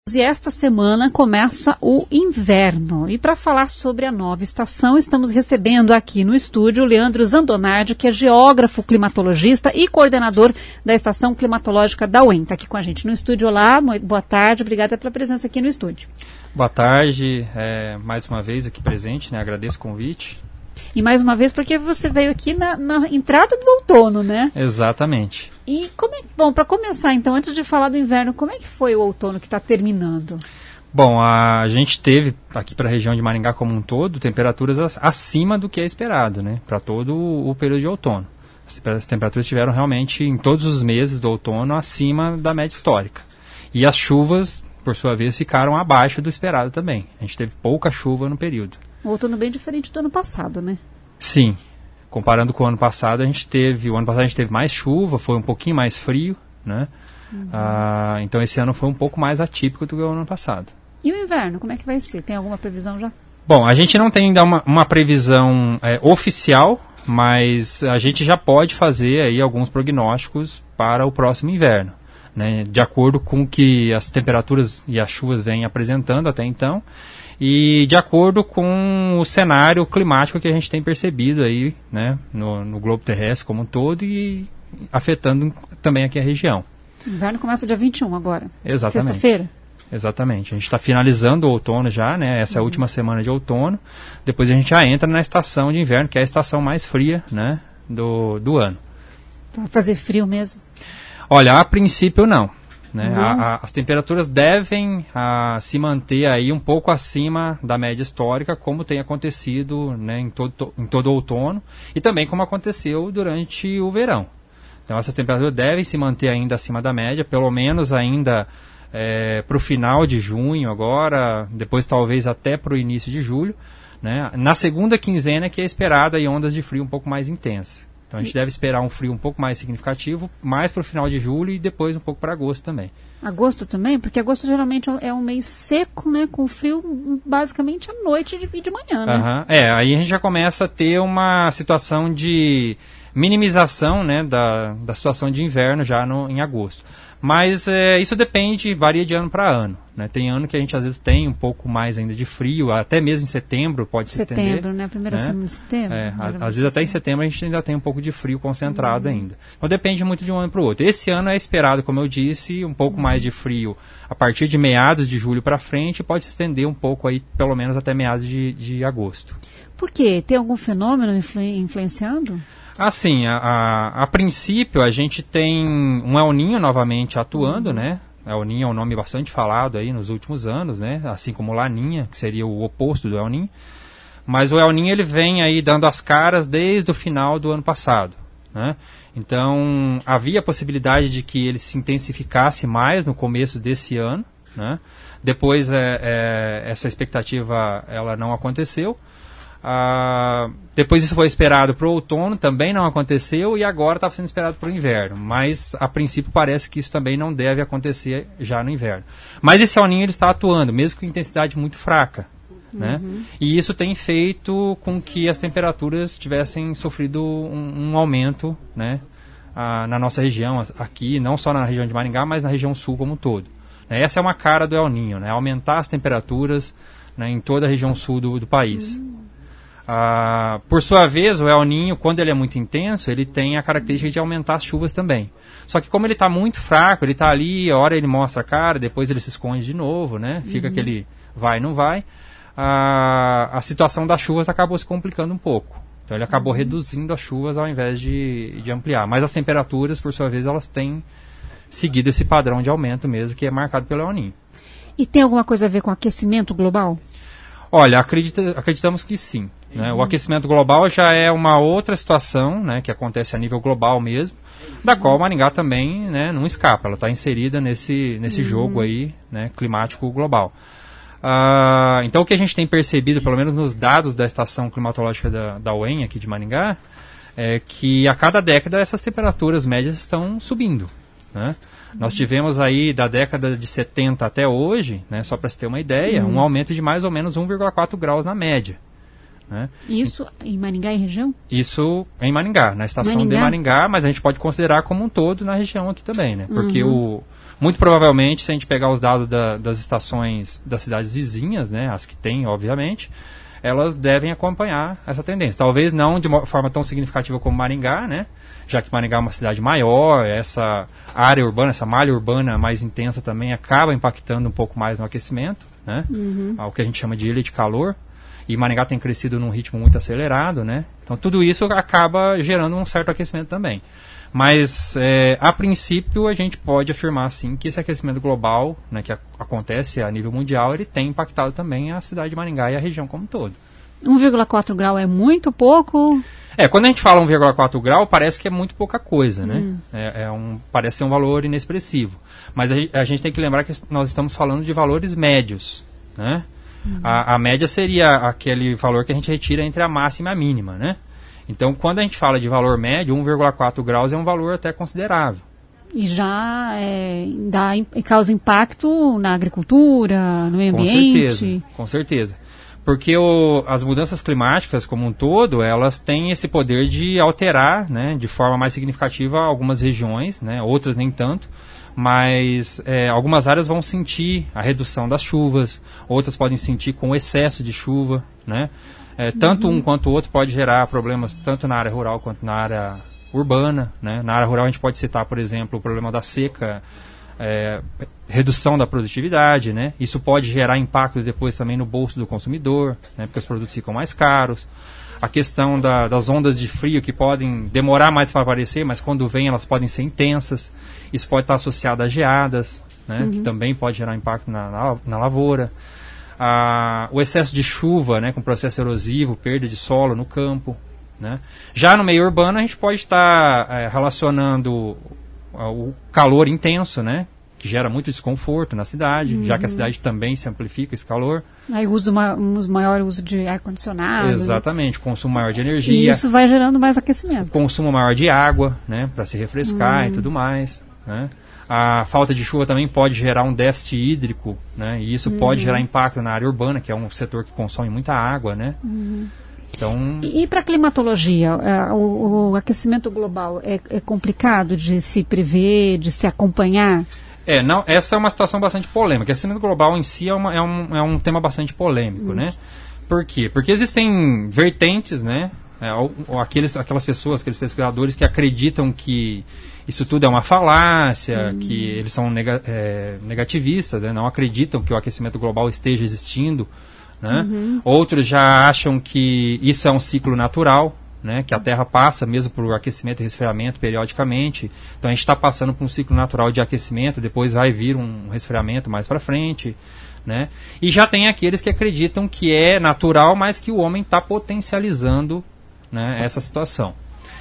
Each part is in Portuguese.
E esta semana começa o inverno. E para falar sobre a nova estação, estamos recebendo aqui no estúdio o Leandro Zandonardi, que é geógrafo, climatologista e coordenador da Estação Climatológica da UEM. Está aqui com a gente no estúdio. Olá, boa tarde, obrigada pela presença aqui no estúdio. Boa tarde, mais uma vez aqui presente, né? Agradeço o convite. E mais uma vez porque você veio aqui na entrada do outono, né? Exatamente. E bom, para começar então, antes de falar do inverno, como é que foi o outono que está terminando? Bom, a gente teve aqui para a região de Maringá como um todo temperaturas acima do que é esperado, né? Para todo o período de outono. As temperaturas estiveram realmente em todos os meses do outono acima da média histórica. E as chuvas, por sua vez, ficaram abaixo do esperado também. A gente teve pouca chuva no período. Um outono bem diferente do ano passado, né? Sim. Comparando com o ano passado, a gente teve mais chuva, foi um pouquinho mais frio, né? Então esse ano foi um pouco mais atípico do que o ano passado. E o inverno, como é que vai ser? Tem alguma previsão já? Bom, a gente não tem ainda uma previsão oficial, mas a gente já pode fazer aí alguns prognósticos para o próximo inverno, né? De acordo com o que as temperaturas e as chuvas vêm apresentando até então. E de acordo com o cenário climático que a gente tem percebido aí, né, no globo terrestre como um todo e afetando também aqui a região. O inverno começa dia 21 agora. Exatamente. Sexta-feira? Exatamente. A gente está finalizando o outono já, né, essa é a última semana de outono. Depois a gente já entra na estação de inverno, que é a estação mais fria, né, do ano. Vai fazer frio mesmo? Olha, a princípio não. Né? As temperaturas devem se manter aí um pouco acima da média histórica, como tem acontecido, né, em todo o outono e também como aconteceu durante o verão. Então essas temperaturas devem se manter ainda acima da média, pelo menos ainda para o final de junho agora, depois talvez até para o início de julho, né? Na segunda quinzena que é esperada aí ondas de frio um pouco mais intensas. Então a gente deve esperar um frio um pouco mais significativo, mais para o final de julho e depois um pouco para agosto também. Agosto também? Porque agosto geralmente é um mês seco, né? Com frio basicamente à noite e de manhã, né? Aí a gente já começa a ter uma situação de minimização, né, da situação de inverno já em agosto. Mas isso depende, varia de ano para ano, né? Tem ano que a gente às vezes tem um pouco mais ainda de frio, até mesmo em setembro pode se estender. Setembro, né? A primeira semana de setembro. Às vezes até em setembro a gente ainda tem um pouco de frio concentrado ainda. Então depende muito de um ano para o outro. Esse ano é esperado, como eu disse, um pouco mais de frio a partir de meados de julho para frente, pode se estender um pouco aí, pelo menos até meados de agosto. Por quê? Tem algum fenômeno influenciando? Assim, a princípio a gente tem um El Niño novamente atuando, né? El Niño é um nome bastante falado aí nos últimos anos, né? Assim como Laninha, que seria o oposto do El Niño. Mas o El Niño ele vem aí dando as caras desde o final do ano passado, né? Então havia a possibilidade de que ele se intensificasse mais no começo desse ano, né? Depois essa expectativa ela não aconteceu. Depois isso foi esperado para o outono, também não aconteceu e agora está sendo esperado para o inverno, mas a princípio parece que isso também não deve acontecer já no inverno. Mas esse El Niño ele está atuando, mesmo com intensidade muito fraca, né? E isso tem feito com que as temperaturas tivessem sofrido um aumento, né, na nossa região aqui, não só na região de Maringá, mas na região sul como um todo. Essa é uma cara do El Niño, né? Aumentar as temperaturas, né, em toda a região sul do país. Por sua vez, o El Niño, quando ele é muito intenso, ele tem a característica de aumentar as chuvas também. Só que como ele está muito fraco, ele está ali, a hora ele mostra a cara, depois ele se esconde de novo, né? Fica aquele vai e não vai. A situação das chuvas acabou se complicando um pouco. Então ele acabou reduzindo as chuvas ao invés de ampliar. Mas as temperaturas, por sua vez, elas têm seguido esse padrão de aumento mesmo, que é marcado pelo El Niño. E tem alguma coisa a ver com aquecimento global? Olha, acreditamos que sim. Né? O aquecimento global já é uma outra situação, né, que acontece a nível global mesmo, da qual Maringá também, né, não escapa. Ela está inserida nesse jogo aí, né, climático global. Então o que a gente tem percebido, pelo menos nos dados da estação climatológica da UEM aqui de Maringá, é que a cada década essas temperaturas médias estão subindo, né? Nós tivemos aí da década de 70 até hoje, né, só para se ter uma ideia, um aumento de mais ou menos 1,4 graus na média. Né? Isso em Maringá e região? Isso em Maringá, na estação de Maringá, mas a gente pode considerar como um todo na região aqui também, né? Porque o Muito provavelmente, se a gente pegar os dados das estações das cidades vizinhas, né, as que tem, obviamente, elas devem acompanhar essa tendência. Talvez não de uma forma tão significativa como Maringá, né, já que Maringá é uma cidade maior, essa área urbana, essa malha urbana mais intensa também acaba impactando um pouco mais no aquecimento, né, o que a gente chama de ilha de calor. E Maringá tem crescido num ritmo muito acelerado, né? Então tudo isso acaba gerando um certo aquecimento também. Mas, a princípio, a gente pode afirmar, sim, que esse aquecimento global, né, que acontece a nível mundial, ele tem impactado também a cidade de Maringá e a região como um todo. 1,4 grau é muito pouco? Quando a gente fala 1,4 grau, parece que é muito pouca coisa, né? Parece ser um valor inexpressivo. Mas a gente tem que lembrar que nós estamos falando de valores médios, né? A média seria aquele valor que a gente retira entre a máxima e a mínima, né? Então, quando a gente fala de valor médio, 1,4 graus é um valor até considerável. E já causa impacto na agricultura, no meio ambiente? Com certeza. Porque as mudanças climáticas, como um todo, elas têm esse poder de alterar, né, de forma mais significativa algumas regiões, né, outras nem tanto. Mas algumas áreas vão sentir a redução das chuvas, outras podem sentir com o excesso de chuva, né? Tanto um quanto o outro pode gerar problemas tanto na área rural quanto na área urbana, né? Na área rural a gente pode citar, por exemplo, o problema da seca, redução da produtividade, né? Isso pode gerar impacto depois também no bolso do consumidor, né? Porque os produtos ficam mais caros. A questão das ondas de frio que podem demorar mais para aparecer, mas quando vêm elas podem ser intensas. Isso pode estar associado a geadas, né, que também pode gerar impacto na lavoura. O excesso de chuva, né, com processo erosivo, perda de solo no campo. Né. Já no meio urbano a gente pode estar relacionando o calor intenso, né, que gera muito desconforto na cidade, já que a cidade também se amplifica esse calor. Aí maior uso de ar-condicionado. Exatamente, consumo maior de energia. E isso vai gerando mais aquecimento. Consumo maior de água, né, para se refrescar e tudo mais. Né. A falta de chuva também pode gerar um déficit hídrico, né, e isso pode gerar impacto na área urbana, que é um setor que consome muita água. Né. Então... E para a climatologia, o aquecimento global é complicado de se prever, de se acompanhar? Essa é uma situação bastante polêmica. O aquecimento global em si é um tema bastante polêmico, né? Por quê? Porque existem vertentes, né? Aquelas pessoas, aqueles pesquisadores que acreditam que isso tudo é uma falácia, que eles são negativistas, né? Não acreditam que o aquecimento global esteja existindo, né? Outros já acham que isso é um ciclo natural, né, que a Terra passa mesmo por aquecimento e resfriamento periodicamente. Então a gente está passando por um ciclo natural de aquecimento, depois vai vir um resfriamento mais para frente. Né? E já tem aqueles que acreditam que é natural, mas que o homem está potencializando, né, essa situação.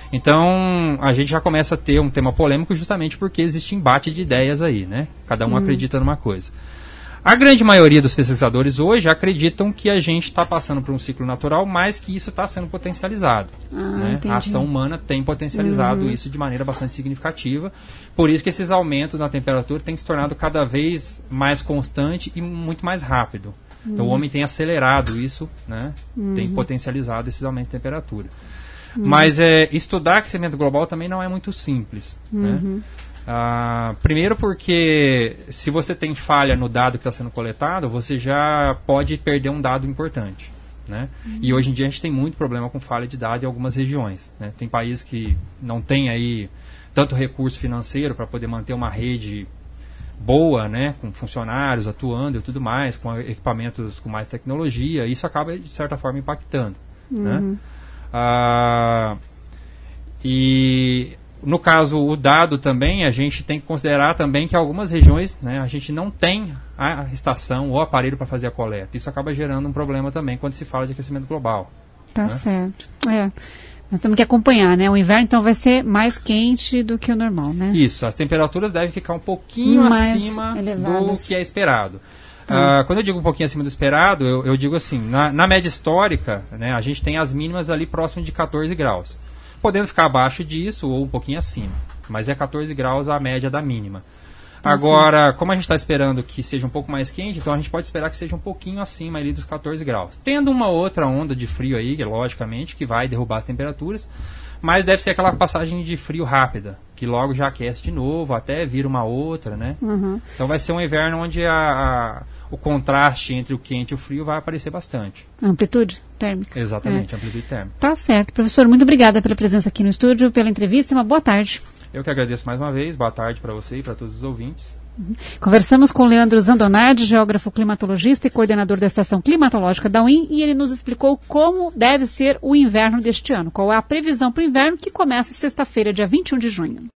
Então a gente já começa a ter um tema polêmico justamente porque existe embate de ideias aí, né? Cada um acredita numa coisa. A grande maioria dos pesquisadores hoje acreditam que a gente está passando por um ciclo natural, mas que isso está sendo potencializado. Né? A ação humana tem potencializado isso de maneira bastante significativa. Por isso que esses aumentos na temperatura têm se tornado cada vez mais constante e muito mais rápido. Então o homem tem acelerado isso, né? Tem potencializado esses aumentos de temperatura. Mas estudar aquecimento global também não é muito simples. Né? Primeiro porque se você tem falha no dado que está sendo coletado, você já pode perder um dado importante. Né? E hoje em dia a gente tem muito problema com falha de dado em algumas regiões. Né? Tem países que não têm aí tanto recurso financeiro para poder manter uma rede boa, né? Com funcionários atuando e tudo mais, com equipamentos com mais tecnologia. Isso acaba de certa forma impactando. Né? E no caso, o dado também, a gente tem que considerar também que algumas regiões, né, a gente não tem a estação ou aparelho para fazer a coleta. Isso acaba gerando um problema também quando se fala de aquecimento global. Tá, né? Certo. Nós temos que acompanhar, né? O inverno, então, vai ser mais quente do que o normal, né? Isso, as temperaturas devem ficar um pouquinho acima do que é esperado. Quando eu digo um pouquinho acima do esperado, eu digo assim, na média histórica, né, a gente tem as mínimas ali próximo de 14 graus. Podendo ficar abaixo disso ou um pouquinho acima. Mas é 14 graus a média da mínima. Agora, como a gente está esperando que seja um pouco mais quente, então a gente pode esperar que seja um pouquinho acima ali dos 14 graus. Tendo uma outra onda de frio aí, logicamente, que vai derrubar as temperaturas, mas deve ser aquela passagem de frio rápida, que logo já aquece de novo, até vira uma outra, né? Uhum. Então vai ser um inverno onde o contraste entre o quente e o frio vai aparecer bastante. Amplitude térmica. Exatamente, amplitude térmica. Tá certo. Professor, muito obrigada pela presença aqui no estúdio, pela entrevista e uma boa tarde. Eu que agradeço mais uma vez. Boa tarde para você e para todos os ouvintes. Conversamos com Leandro Zandonardi, geógrafo climatologista e coordenador da Estação Climatológica da UIM, e ele nos explicou como deve ser o inverno deste ano, qual é a previsão para o inverno, que começa sexta-feira, dia 21 de junho.